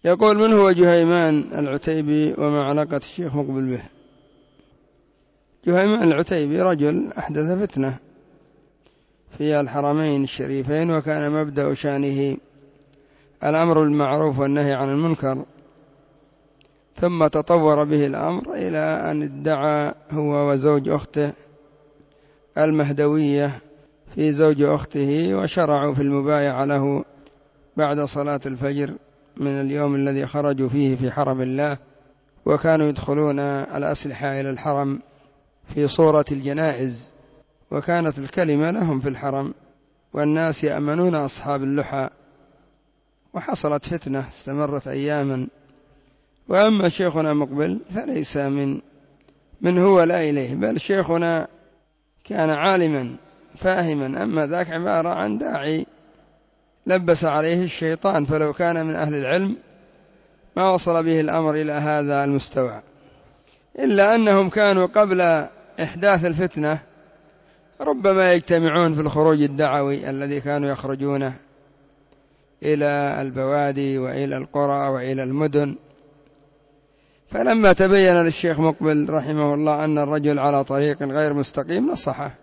يقول: من هو جهيمان العتيبي وما علاقة الشيخ مقبل به؟ جهيمان العتيبي رجل أحدث فتنة في الحرمين الشريفين، وكان مبدأ شأنه الأمر بالمعروف والنهي عن المنكر، ثم تطور به الأمر إلى أن ادعى هو وزوج أخته المهدوية في زوج أخته، وشرعوا في المبايعة له بعد صلاة الفجر من اليوم الذي خرجوا فيه في حرم الله، وكانوا يدخلون الأسلحة إلى الحرم في صورة الجنائز، وكانت الكلمة لهم في الحرم والناس يأمنون أصحاب اللحى، وحصلت فتنة استمرت أياما. وأما شيخنا مقبل فليس من هو لا إليه، بل شيخنا كان عالما فاهما، أما ذاك عبارة عن داعي لبس عليه الشيطان، فلو كان من أهل العلم ما وصل به الأمر إلى هذا المستوى. إلا أنهم كانوا قبل إحداث الفتنة ربما يجتمعون في الخروج الدعوي الذي كانوا يخرجونه إلى البوادي وإلى القرى وإلى المدن، فلما تبين للشيخ مقبل رحمه الله أن الرجل على طريق غير مستقيم نصحه،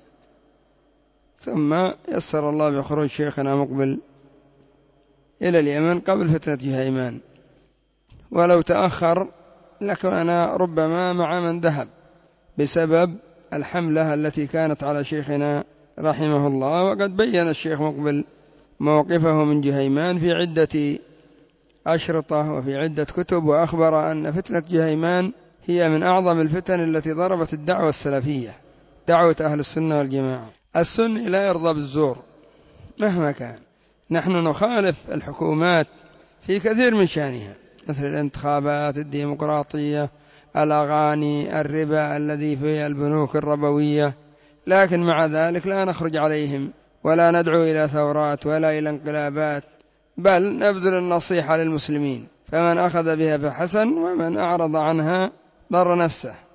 ثم يسر الله بخروج شيخنا مقبل إلى اليمن قبل فتنة جهيمان، ولو تأخر لكان ربما مع من ذهب بسبب الحملة التي كانت على شيخنا رحمه الله. وقد بين الشيخ مقبل موقفه من جهيمان في عدة أشرطة وفي عدة كتب، وأخبر أن فتنة جهيمان هي من أعظم الفتن التي ضربت الدعوة السلفية، دعوة أهل السنة والجماعة. السني لا يرضى بالزور مهما كان، نحن نخالف الحكومات في كثير من شأنها، مثل الانتخابات، الديمقراطية، الأغاني، الربا الذي في البنوك الربوية، لكن مع ذلك لا نخرج عليهم ولا ندعو إلى ثورات ولا إلى انقلابات، بل نبذل النصيحة للمسلمين، فمن أخذ بها فحسن ومن أعرض عنها ضر نفسه.